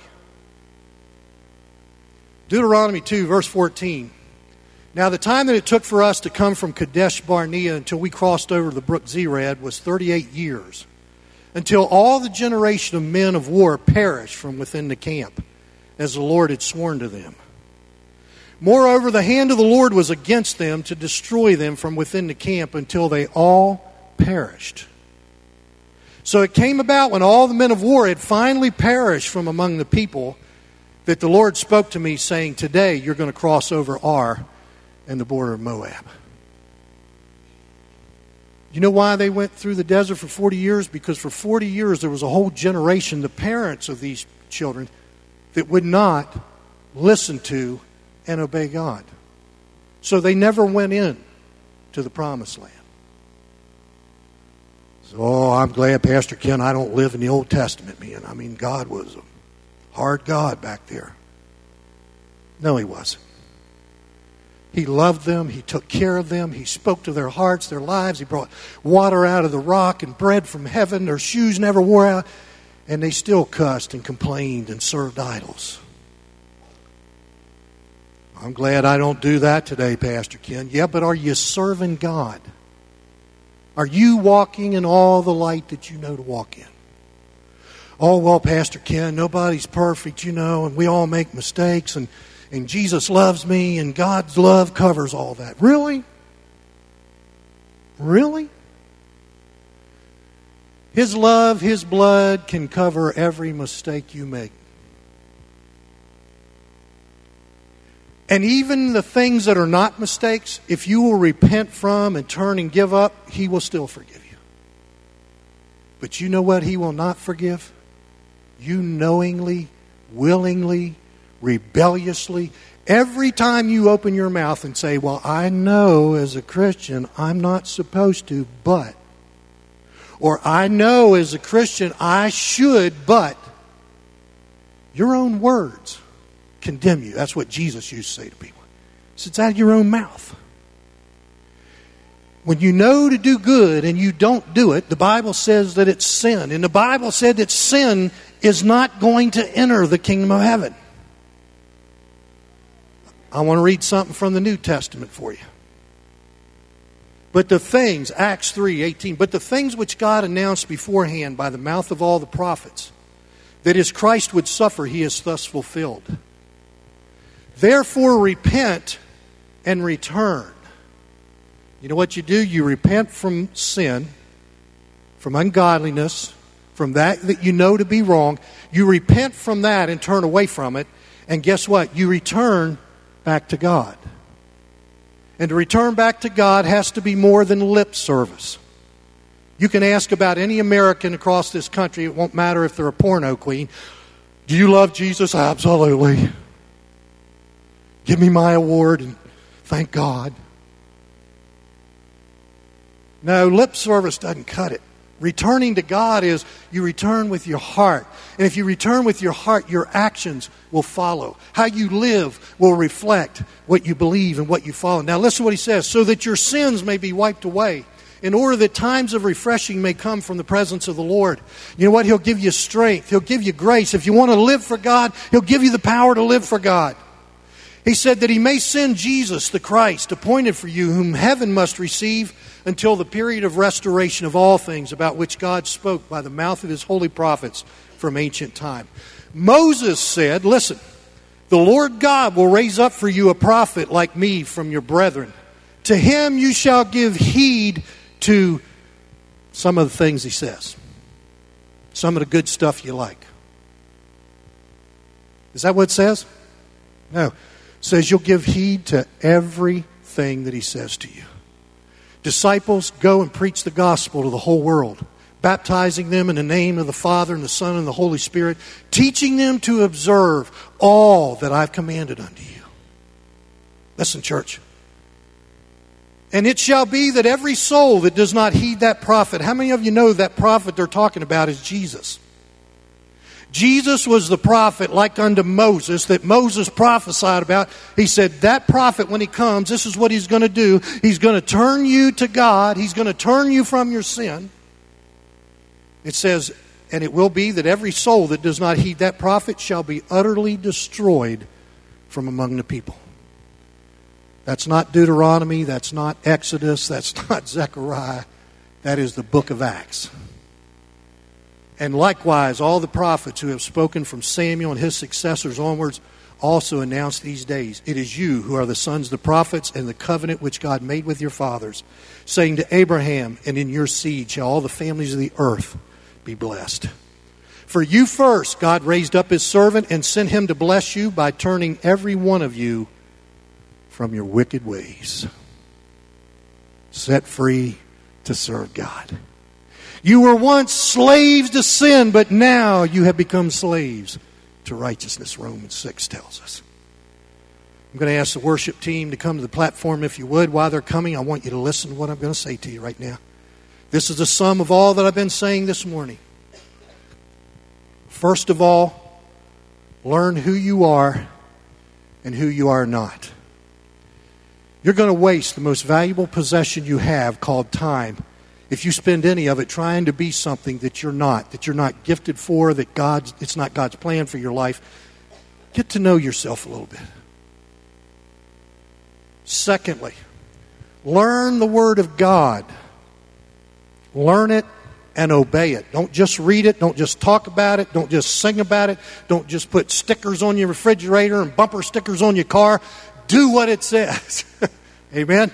Deuteronomy two, verse fourteen. Now the time that it took for us to come from Kadesh Barnea until we crossed over the brook Zered was thirty-eight years, until all the generation of men of war perished from within the camp, as the Lord had sworn to them. Moreover, the hand of the Lord was against them to destroy them from within the camp until they all perished. So it came about when all the men of war had finally perished from among the people that the Lord spoke to me, saying, today you're going to cross over Ar and the border of Moab. You know why they went through the desert for forty years? Because for forty years there was a whole generation, the parents of these children, that would not listen to and obey God. So they never went in to the promised land. So, oh, I'm glad, Pastor Ken, I don't live in the Old Testament, man. I mean, God was a hard God back there. No, he wasn't. He loved them. He took care of them. He spoke to their hearts, their lives. He brought water out of the rock and bread from heaven. Their shoes never wore out. And they still cussed and complained and served idols. I'm glad I don't do that today, Pastor Ken. Yeah, but are you serving God? Are you walking in all the light that you know to walk in? Oh, well, Pastor Ken, nobody's perfect, you know, and we all make mistakes, and, and Jesus loves me, and God's love covers all that. Really? Really? His love, His blood can cover every mistake you make. And even the things that are not mistakes, if you will repent from and turn and give up, He will still forgive you. But you know what He will not forgive? You knowingly, willingly, rebelliously, every time you open your mouth and say, well, I know as a Christian I'm not supposed to, but. Or I know as a Christian I should, but. Your own words condemn you. That's what Jesus used to say to people. He said, it's out of your own mouth. When you know to do good and you don't do it, the Bible says that it's sin. And the Bible said that sin is not going to enter the kingdom of heaven. I want to read something from the New Testament for you. But the things, Acts three eighteen, but the things which God announced beforehand by the mouth of all the prophets, that His Christ would suffer, He has thus fulfilled. Therefore repent and return. You know what you do? You repent from sin, from ungodliness, from that that you know to be wrong. You repent from that and turn away from it. And guess what? You return back to God. And to return back to God has to be more than lip service. You can ask about any American across this country. It won't matter if they're a porno queen. Do you love Jesus? Absolutely. Give me my award and thank God. No, lip service doesn't cut it. Returning to God is you return with your heart. And if you return with your heart, your actions will follow. How you live will reflect what you believe and what you follow. Now listen to what he says. So that your sins may be wiped away, in order that times of refreshing may come from the presence of the Lord. You know what? He'll give you strength. He'll give you grace. If you want to live for God, He'll give you the power to live for God. He said that He may send Jesus, the Christ, appointed for you, whom heaven must receive until the period of restoration of all things, about which God spoke by the mouth of His holy prophets from ancient time. Moses said, listen, the Lord God will raise up for you a prophet like me from your brethren. To him you shall give heed to some of the things he says. Some of the good stuff you like. Is that what it says? No. It says you'll give heed to everything that he says to you. Disciples, go and preach the gospel to the whole world, baptizing them in the name of the Father and the Son and the Holy Spirit, teaching them to observe all that I've commanded unto you. Listen, church. And it shall be that every soul that does not heed that prophet, how many of you know that prophet they're talking about is Jesus? Jesus was the prophet like unto Moses that Moses prophesied about. He said that prophet, when he comes, this is what he's going to do. He's going to turn you to God. He's going to turn you from your sin. It says, and it will be that every soul that does not heed that prophet shall be utterly destroyed from among the people. That's not Deuteronomy. That's not Exodus. That's not Zechariah. That is the book of Acts. And likewise, all the prophets who have spoken from Samuel and his successors onwards also announce these days, it is you who are the sons of the prophets and the covenant which God made with your fathers, saying to Abraham, and in your seed shall all the families of the earth be blessed. For you first, God raised up his servant and sent him to bless you by turning every one of you from your wicked ways, set free to serve God. You were once slaves to sin, but now you have become slaves to righteousness, Romans six tells us. I'm going to ask the worship team to come to the platform if you would. While they're coming, I want you to listen to what I'm going to say to you right now. This is the sum of all that I've been saying this morning. First of all, learn who you are and who you are not. You're going to waste the most valuable possession you have, called time, if you spend any of it trying to be something that you're not, that you're not gifted for, that God's, it's not God's plan for your life. Get to know yourself a little bit. Secondly, learn the Word of God. Learn it and obey it. Don't just read it. Don't just talk about it. Don't just sing about it. Don't just put stickers on your refrigerator and bumper stickers on your car. Do what it says. Amen?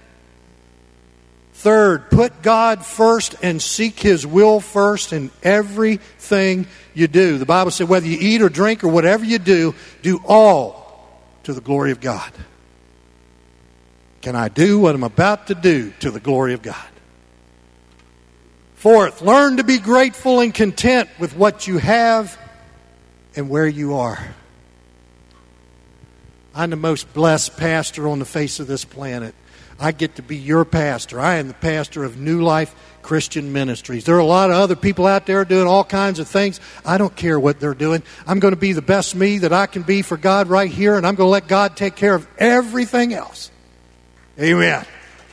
Third, put God first and seek His will first in everything you do. The Bible said whether you eat or drink or whatever you do, do all to the glory of God. Can I do what I'm about to do to the glory of God? Fourth, learn to be grateful and content with what you have and where you are. I'm the most blessed pastor on the face of this planet. I get to be your pastor. I am the pastor of New Life Christian Ministries. There are a lot of other people out there doing all kinds of things. I don't care what they're doing. I'm going to be the best me that I can be for God right here, and I'm going to let God take care of everything else. Amen.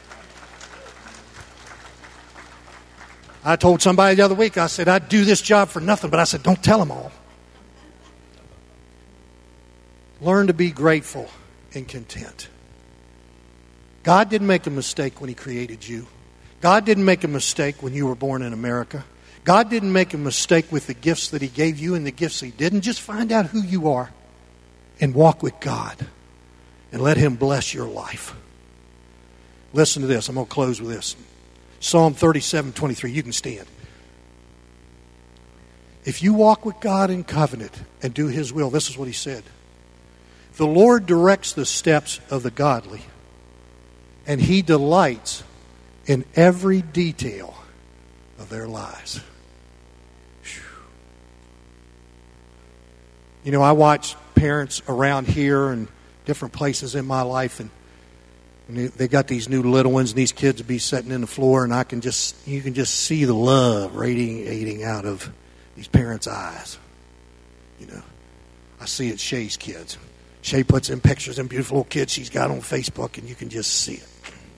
I told somebody the other week, I said, I'd do this job for nothing, but I said, don't tell them all. Learn to be grateful and content. God didn't make a mistake when He created you. God didn't make a mistake when you were born in America. God didn't make a mistake with the gifts that He gave you and the gifts He didn't. Just find out who you are and walk with God and let Him bless your life. Listen to this. I'm going to close with this. Psalm thirty-seven twenty-three. You can stand. If you walk with God in covenant and do His will, this is what He said. The Lord directs the steps of the godly, and He delights in every detail of their lives. Whew. You know, I watch parents around here and different places in my life, and they got these new little ones, and these kids will be sitting in the floor, and I can just you can just see the love radiating out of these parents' eyes. You know, I see it Shay's kids. Shay puts in pictures of beautiful little kids she's got on Facebook, and you can just see it.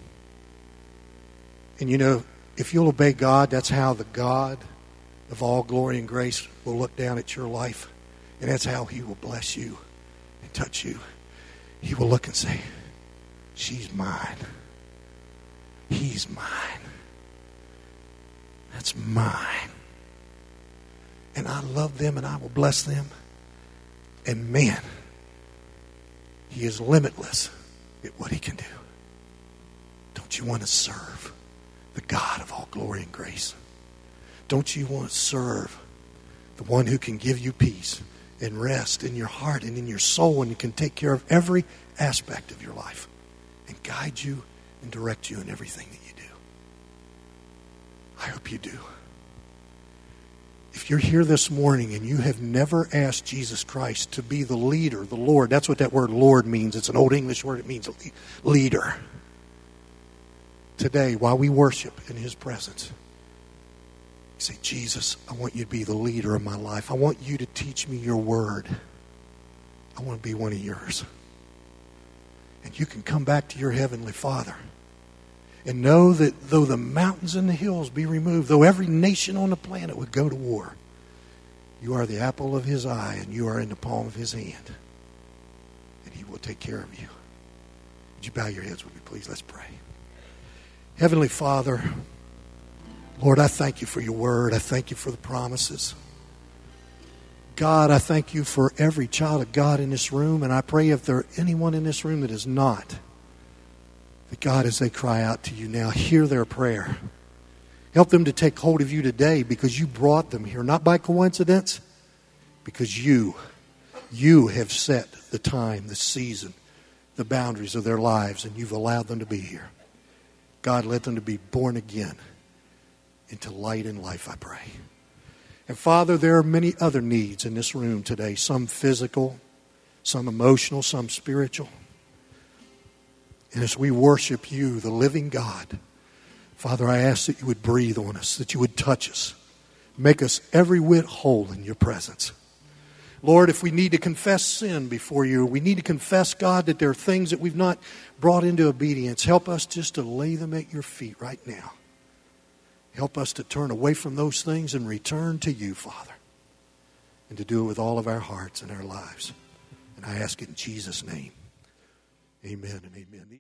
And you know, if you'll obey God, that's how the God of all glory and grace will look down at your life. And that's how He will bless you and touch you. He will look and say, she's mine. He's mine. That's mine. And I love them and I will bless them. And man, He is limitless at what He can do. Don't you want to serve the God of all glory and grace? Don't you want to serve the one who can give you peace and rest in your heart and in your soul, and you can take care of every aspect of your life and guide you and direct you in everything that you do? I hope you do. If you're here this morning and you have never asked Jesus Christ to be the leader, the Lord, that's what that word Lord means. It's an old English word. It means leader. Today, while we worship in His presence, say, Jesus, I want you to be the leader of my life. I want you to teach me your word. I want to be one of yours. And you can come back to your Heavenly Father and know that though the mountains and the hills be removed, though every nation on the planet would go to war, you are the apple of His eye and you are in the palm of His hand. And He will take care of you. Would you bow your heads with me, please? Let's pray. Heavenly Father, Lord, I thank you for your word. I thank you for the promises. God, I thank you for every child of God in this room, and I pray if there anyone in this room that is not, that God, as they cry out to you now, hear their prayer. Help them to take hold of you today, because you brought them here, not by coincidence, because you, you have set the time, the season, the boundaries of their lives, and you've allowed them to be here. God, let them to be born again into light and life, I pray. And Father, there are many other needs in this room today, some physical, some emotional, some spiritual. And as we worship you, the living God, Father, I ask that you would breathe on us, that you would touch us, make us every whit whole in your presence. Lord, if we need to confess sin before you, we need to confess, God, that there are things that we've not brought into obedience. Help us just to lay them at your feet right now. Help us to turn away from those things and return to you, Father, and to do it with all of our hearts and our lives. And I ask it in Jesus' name. Amen and amen.